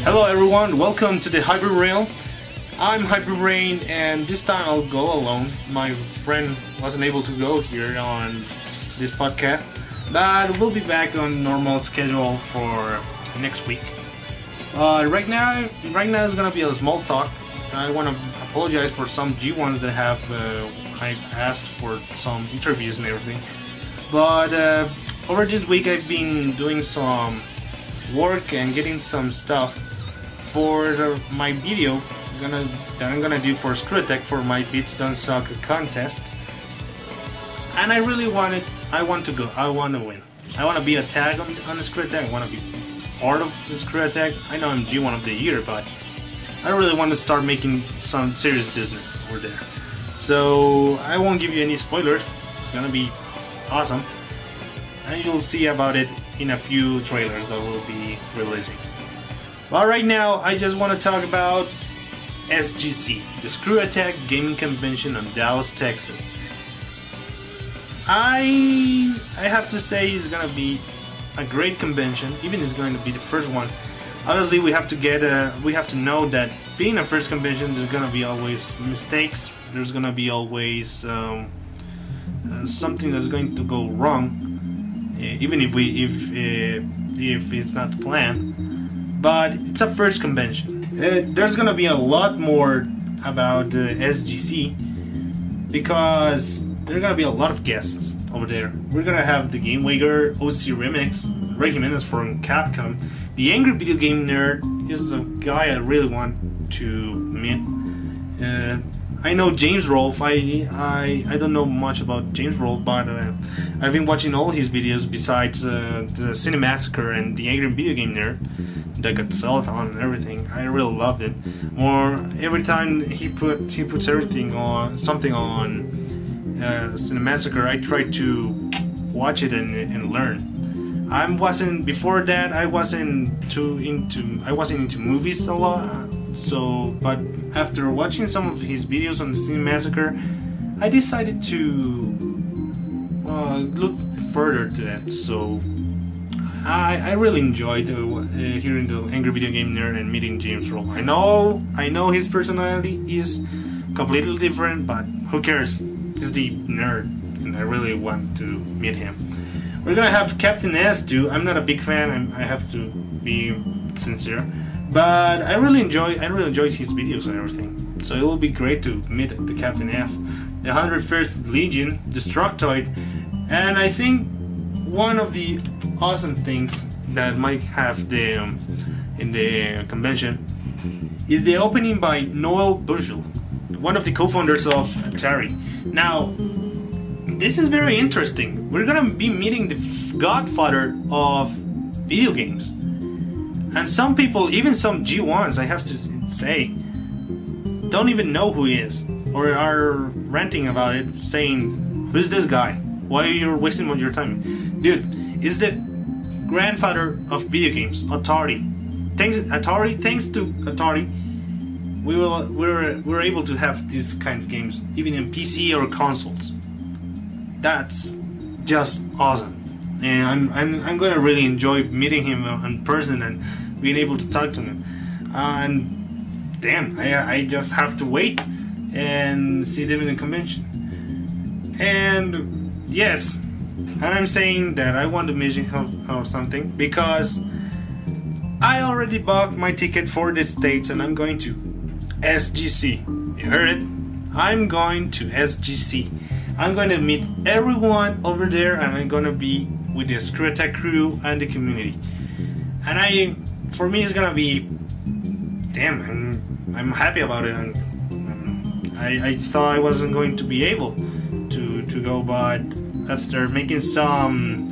Hello everyone, welcome to the Hyper Realm. I'm Hyperbrain and this time I'll go alone. My friend wasn't able to go here on this podcast, but we'll be back on normal schedule for next week. Right now is gonna be a small talk. I want to apologize for some G1s that have I asked for some interviews and everything. But over this week I've been doing some work and getting some stuff for my video that I'm gonna do for Screw Attack for my Beats Don't Suck contest. And I want to win. I want to be a tag on the Screw Attack. I want to be part of the Screw Attack. I know I'm G1 of the year, but I really want to start making some serious business over there. So I won't give you any spoilers. It's gonna be awesome, and you'll see about it in a few trailers that we'll be releasing. But right now, I just want to talk about SGC, the Screw Attack Gaming Convention in Dallas, Texas. I have to say it's gonna be a great convention. Even it's going to be the first one. Obviously, we have to know that being a first convention, there's gonna be always mistakes. There's gonna be always something that's going to go wrong, even if it's not the plan. But it's a first convention. There's gonna be a lot more about SGC because there are gonna be a lot of guests over there. We're gonna have the Game Wager, OC Remix, Ray Jimenez from Capcom. The Angry Video Game Nerd is a guy I really want to meet. I know James Rolfe. I don't know much about James Rolfe, but I've been watching all his videos besides the Cinemassacre and the Angry Video Game Nerd. That got Cellathon and everything. I really loved it. Or every time he puts everything on something on Cinemassacre, I try to watch it and learn. Before that I wasn't into movies a lot. So, but after watching some of his videos on the Cinemassacre, I decided to look further to that. So I really enjoyed hearing the Angry Video Game Nerd and meeting James Rolfe. I know his personality is completely different, but who cares? He's the nerd, and I really want to meet him. We're gonna have Captain S too. I'm not a big fan. I have to be sincere, but I really enjoyed his videos and everything. So it will be great to meet the Captain S, the 101st Legion, Destructoid, and I think one of the awesome things that might have in the convention is the opening by Noel Bushell, one of the co-founders of Atari. Now, this is very interesting. We're gonna be meeting the godfather of video games, and some people, even some G1s, I have to say, don't even know who he is, or are ranting about it, saying, "Who's this guy? Why are you wasting your time?" Dude, is the grandfather of video games, Atari. Thanks to Atari, we're able to have these kind of games even in PC or consoles. That's just awesome, and I'm gonna really enjoy meeting him in person and being able to talk to him. And damn, I just have to wait and see them in the convention. And yes. And I'm saying that I want to meet him or something because I already bought my ticket for the States and I'm going to SGC. You heard it? I'm going to SGC. I'm going to meet everyone over there and I'm going to be with the Screw Attack crew and the community. And for me it's going to be, damn, I'm happy about it. And I thought I wasn't going to be able to go, but after making some,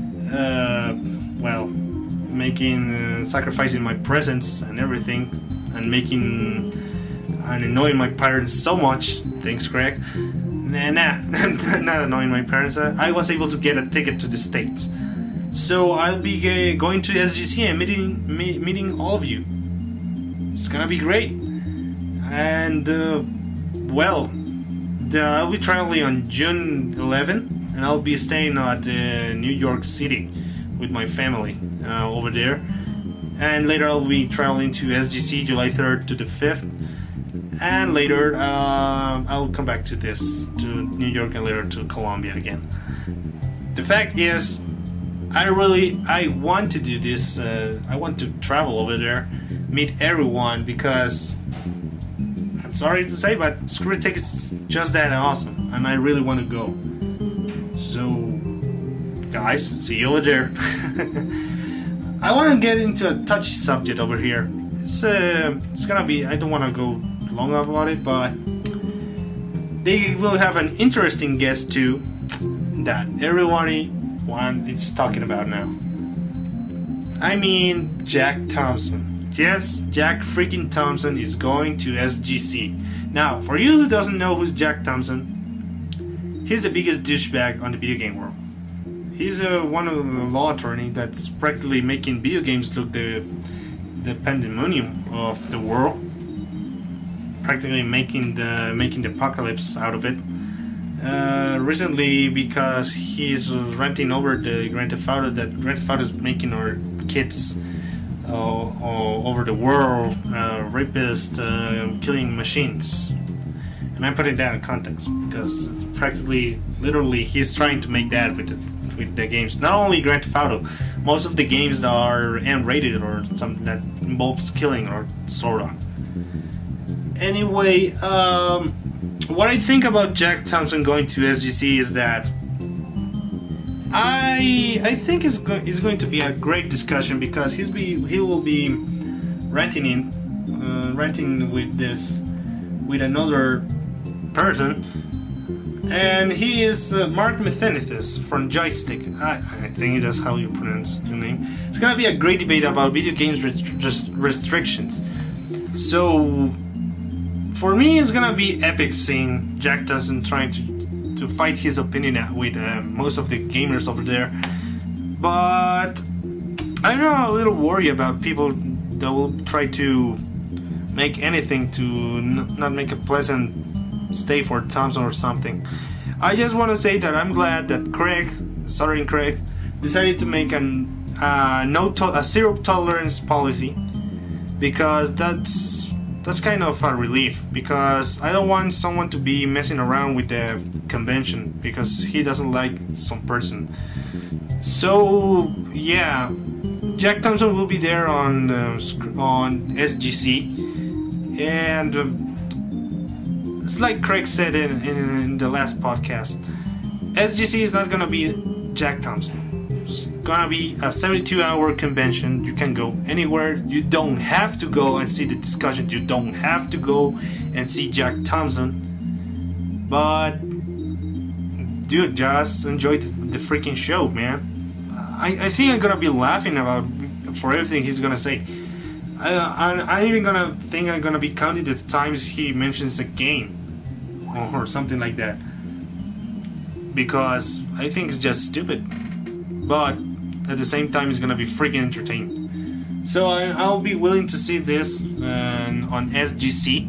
sacrificing my presence and everything, and annoying my parents so much, thanks Craig, not annoying my parents, I was able to get a ticket to the States. So I'll be going to SGC and meeting all of you. It's gonna be great. And, I'll be traveling on June 11th. And I'll be staying at New York City with my family over there. and later I'll be traveling to SGC July 3rd to the 5th, and later I'll come back to New York, and later to Colombia again. The fact is, I want to do this. I want to travel over there, meet everyone, because I'm sorry to say, but Screwtape is just that awesome, and I really want to go. So, guys, see you over there. I want to get into a touchy subject over here. It's gonna be, I don't want to go long about it, but they will have an interesting guest too that everyone is talking about now. I mean, Jack Thompson. Yes, Jack freaking Thompson is going to SGC. Now, for you who doesn't know who's Jack Thompson, he's the biggest douchebag on the video game world. He's one of the law attorney that's practically making video games look the pandemonium of the world, practically making the apocalypse out of it. Recently, because he's renting over the Grand Theft Auto that Grand Theft Auto is making our kids over the world rapist killing machines. And I'm putting that in context because practically, literally, he's trying to make that with the games. Not only Grand Theft Auto, most of the games that are M-rated or something that involves killing or sort of. Anyway, what I think about Jack Thompson going to SGC is that I think it's going to be a great discussion, because he will be renting with another person, and he is Mark Methenithis from Joystick. I think that's how you pronounce your name. It's gonna be a great debate about video games restrictions. So for me, it's gonna be epic seeing Jack Thompson trying to fight his opinion out with most of the gamers over there. But I'm a little worried about people that will try to make anything to not make a pleasant stay for Thompson or something. I just want to say that I'm glad that Stuttering Craig, decided to make a zero tolerance policy, because that's kind of a relief, because I don't want someone to be messing around with the convention because he doesn't like some person. So yeah, Jack Thompson will be there on SGC, and it's like Craig said in the last podcast, SGC is not gonna be Jack Thompson. It's gonna be a 72-hour convention. You can go anywhere. You don't have to go and see the discussion. You don't have to go and see Jack Thompson. But dude, just enjoy the freaking show, man. I think I'm gonna be laughing for everything he's gonna say. I'm even gonna think I'm gonna be counting the times he mentions a game or something like that, because I think it's just stupid, but at the same time it's gonna be freaking entertaining. So I'll be willing to see this on SGC,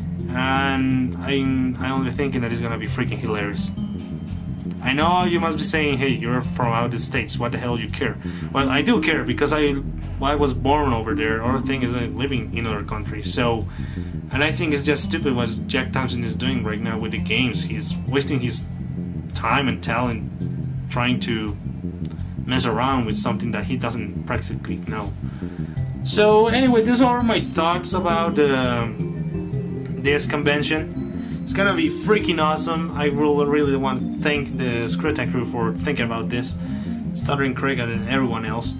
and I'm only thinking that it's gonna be freaking hilarious. I know you must be saying, hey, you're from out the States, what the hell you care? Well, I do care, because I was born over there. Other thing is I'm living in other countries. So, and I think it's just stupid what Jack Thompson is doing right now with the games. He's wasting his time and talent trying to mess around with something that he doesn't practically know. So anyway, these are my thoughts about this convention. It's gonna be freaking awesome. I really want to thank the Screwtape crew for thinking about this, Stuttering Craig and everyone else.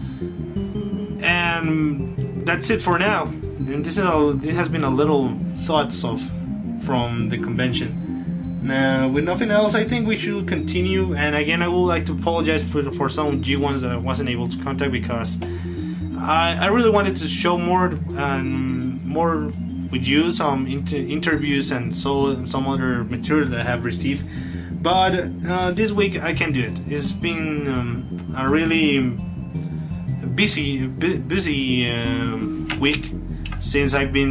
And that's it for now. And this has been a little thoughts from the convention. Now, with nothing else, I think we should continue. And again, I would like to apologize for some G1s that I wasn't able to contact, because I really wanted to show more with you, some interviews and some other material that I have received. But this week I can't do it. It's been a really busy week since I've been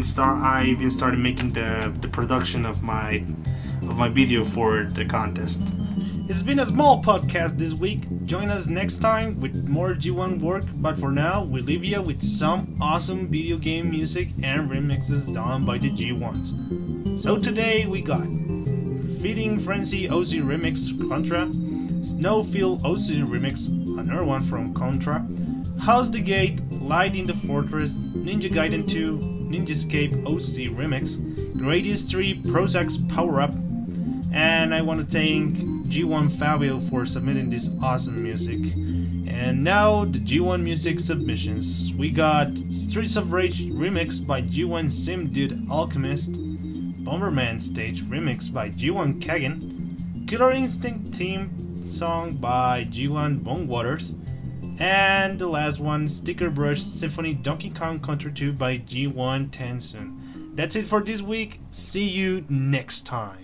started making the production of my video for the contest. It's been a small podcast this week. Join us next time with more G1 work, but for now, we leave you with some awesome video game music and remixes done by the G1s. So today we got Feeding Frenzy OC Remix Contra, Snowfield OC Remix, another one from Contra, House the Gate, Light in the Fortress, Ninja Gaiden 2, Ninja Escape OC Remix, Great History, Prozac's Power Up, and I want to thank G1 Fabio for submitting this awesome music. And now the G1 music submissions. We got Streets of Rage remix by G1 Sim Dude Alchemist, Bomberman Stage remix by G1 Kagan, Killer Instinct theme song by G1 Bone Waters, and the last one, Sticker Brush Symphony Donkey Kong Country 2 by G1 Tensun. That's it for this week. See you next time.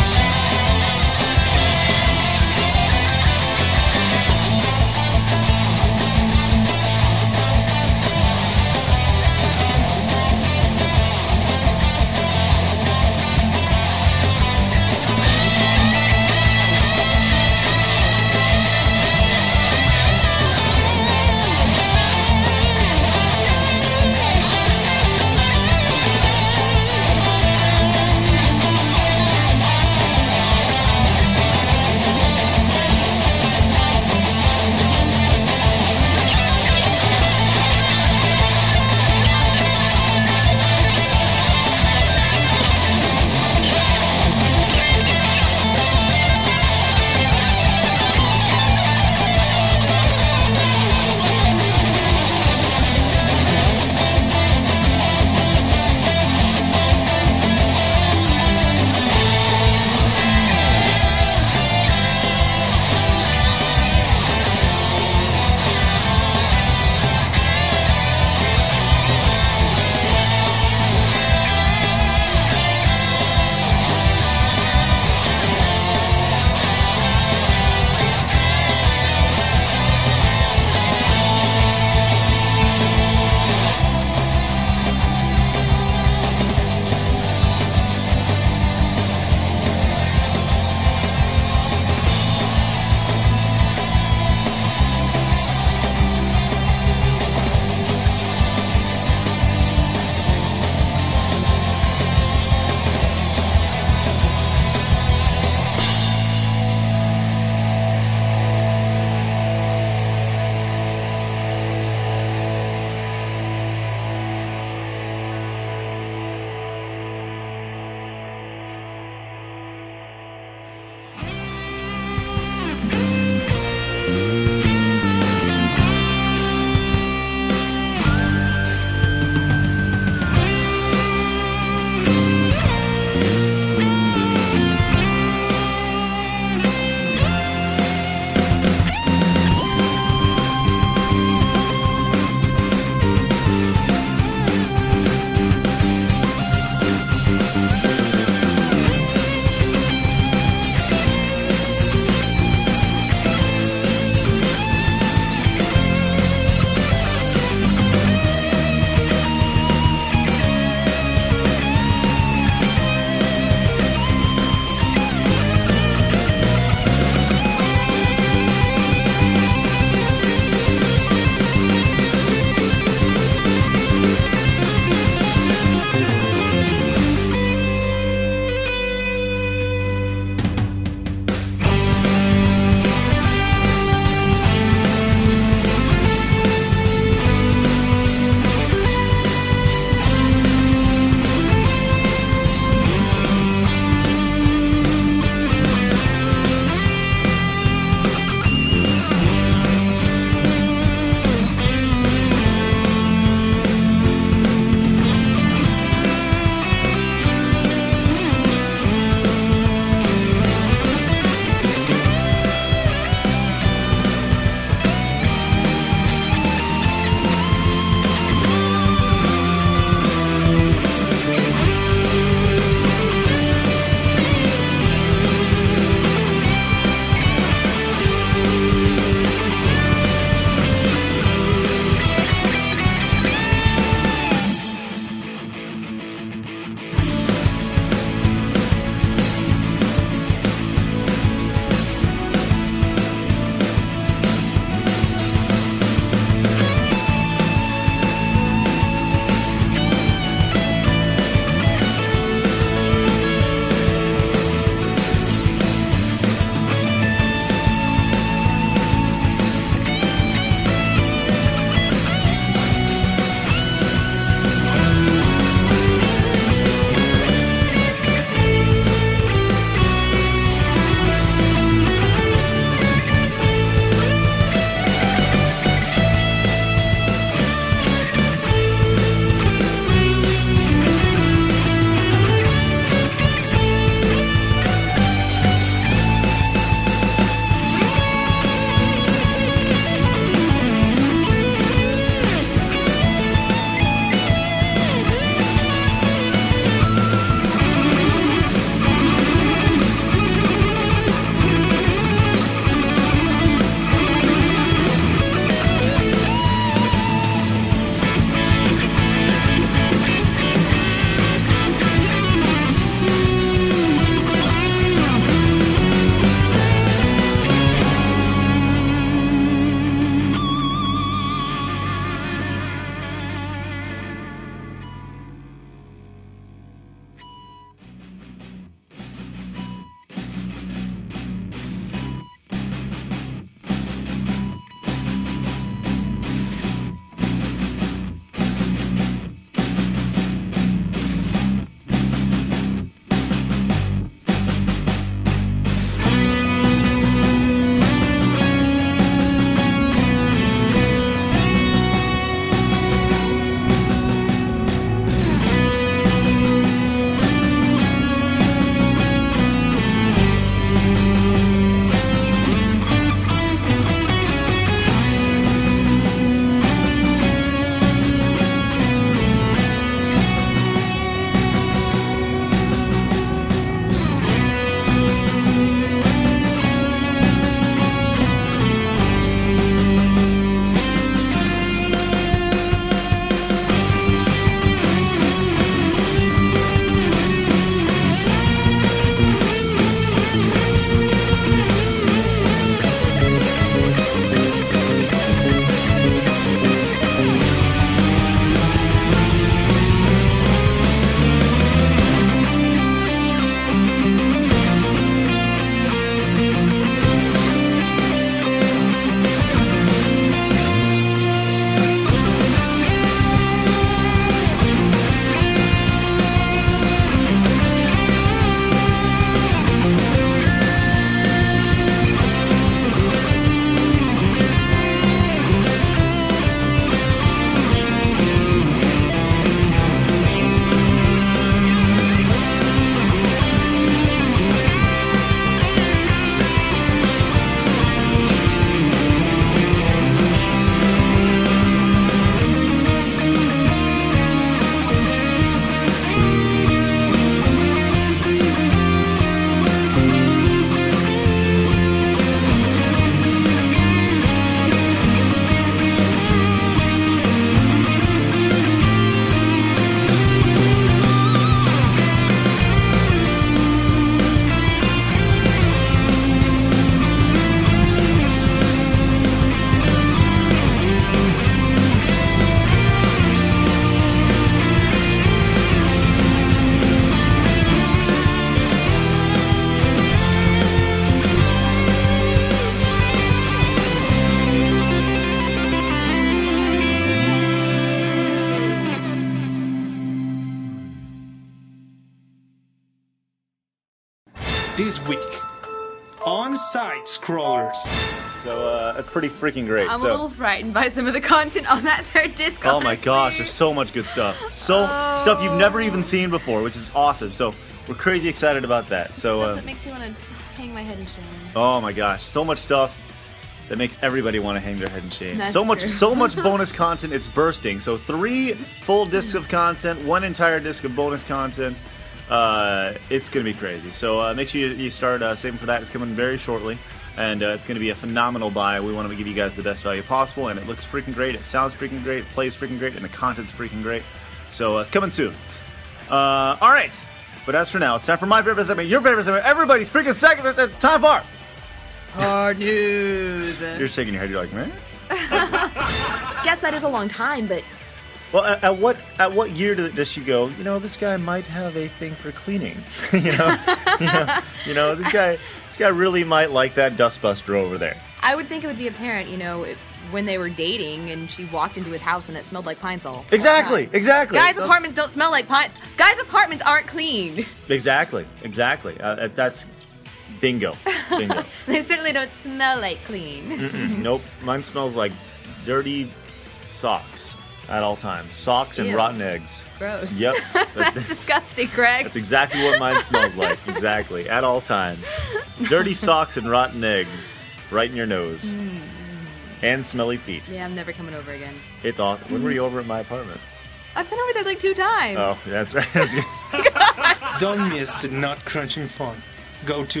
this week on Side Scrollers. So it's pretty freaking great. I'm a little frightened by some of the content on that third disc. Oh my honestly. gosh, there's so much good stuff. Stuff you've never even seen before, which is awesome. So we're crazy excited about that. So Stuff that makes me want to hang my head in shame. oh my gosh, so much stuff that makes everybody want to hang their head in shame. That's so much true. so much bonus content, it's bursting. So 3 full discs of content, 1 entire disc of bonus content. It's gonna be crazy. So make sure you start saving for that. It's coming very shortly. And it's going to be a phenomenal buy. We want to give you guys the best value possible, and it looks freaking great. It sounds freaking great. It plays freaking great, and the content's freaking great. So it's coming soon. All right. But as for now, it's time for my favorite segment, your favorite segment, everybody's freaking segment. Time for Hard news. You're shaking your head. You're like, man. Guess that is a long time, but Well, at what year does she go? You know, this guy might have a thing for cleaning. you know, this guy really might like that dustbuster over there. I would think it would be apparent, when they were dating and she walked into his house and it smelled like pine sol. Exactly. Guys' apartments don't smell like pine. Guys' apartments aren't cleaned. Exactly. That's bingo. They certainly don't smell like clean. Nope. Mine smells like dirty socks at all times. Socks and Ew. rotten eggs. Gross. Yep. That's disgusting, Greg. That's exactly what mine smells like. Exactly. At all times. Dirty socks and rotten eggs. Right in your nose. And smelly feet. Yeah, I'm never coming over again. It's awesome. When were you over at my apartment? I've been over there like 2 times. Oh, that's right. Don't miss the nut crunching fun. Go to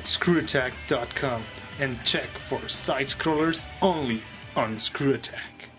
www.screwattack.com and check for Side Scrollers only on Screw Attack.